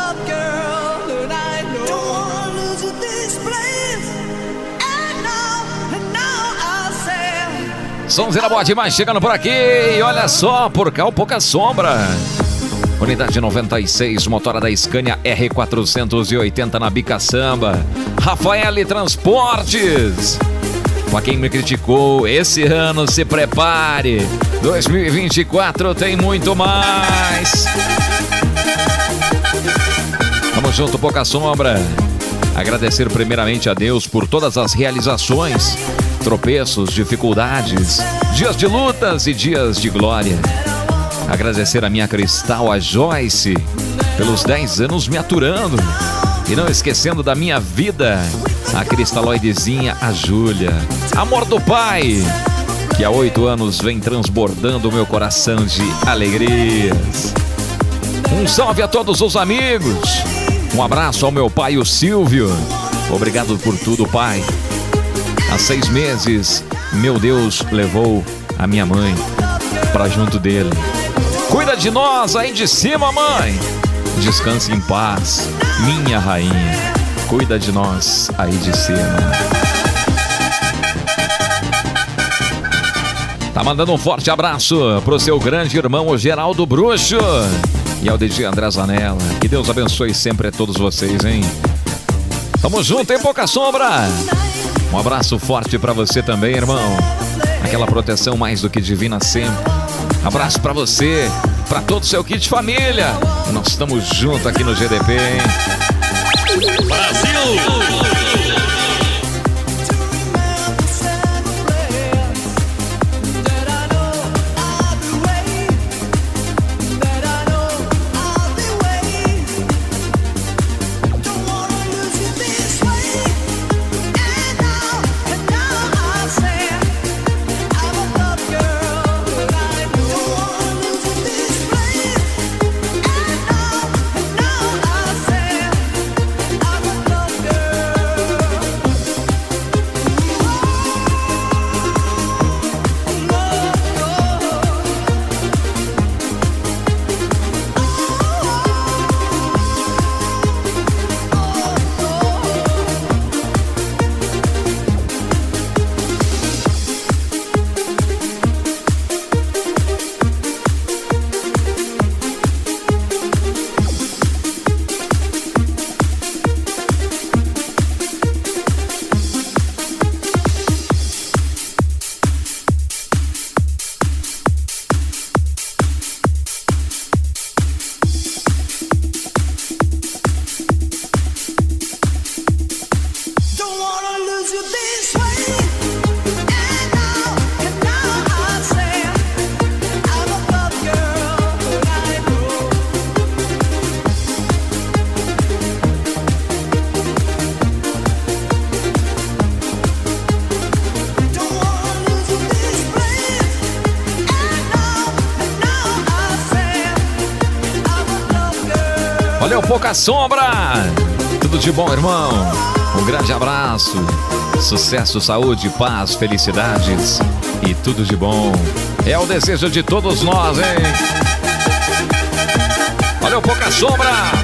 Sonzeira Boa demais chegando por aqui. E olha só, por cá o Pouca Sombra. Unidade 96, motora da Scania R480 na Bica Samba. Rafael Transportes. Pra quem me criticou, esse ano se prepare. 2024 tem muito mais. Tamo junto, Pouca Sombra. Agradecer primeiramente a Deus por todas as realizações, tropeços, dificuldades, dias de lutas e dias de glória. Agradecer a minha Cristal, a Joyce, pelos 10 anos me aturando. E não esquecendo da minha vida, a Cristaloidezinha, a Júlia. Amor do Pai, que há 8 anos vem transbordando o meu coração de alegrias. Um salve a todos os amigos. Um abraço ao meu pai, o Silvio. Obrigado por tudo, pai. Há 6 meses, meu Deus levou a minha mãe para junto dele. Cuida de nós aí de cima, mãe. Descanse em paz, minha rainha. Cuida de nós aí de cima. Tá mandando um forte abraço pro seu grande irmão, o Geraldo Bruxo. E ao DJ André Zanella. Que Deus abençoe sempre a todos vocês, hein? Tamo junto, hein, Pouca Sombra? Um abraço forte pra você também, irmão. Aquela proteção mais do que divina sempre. Abraço pra você, pra todo o seu kit família. Nós estamos juntos aqui no GDP, hein? Brasil! Valeu, Pouca Sombra! Tudo de bom, irmão? Um grande abraço. Sucesso, saúde, paz, felicidades e tudo de bom. É o desejo de todos nós, hein? Valeu, Pouca Sombra!